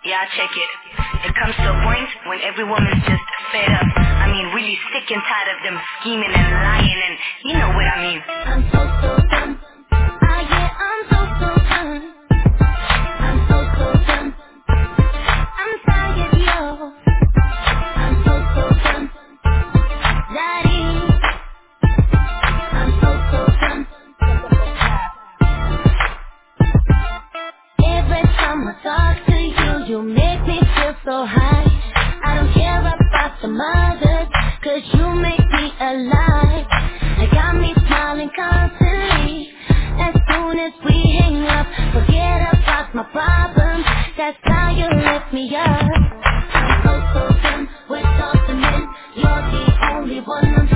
Yeah, I check it. It comes to a point when every woman's just fed up. I mean, really sick and tired of them scheming and lying, and you know what I mean. I'm so done. Ah, yeah, I'm so done. I'm so done. I'm tired, yo. I'm so done. Daddy, I'm so done. Every time I talk to you, you make me feel so high. I don't care about some others, 'cause you make me alive. You got me smiling constantly. As soon as we hang up, forget about my problems. That's how you lift me up. I'm so done with all the men. You're the only one I'm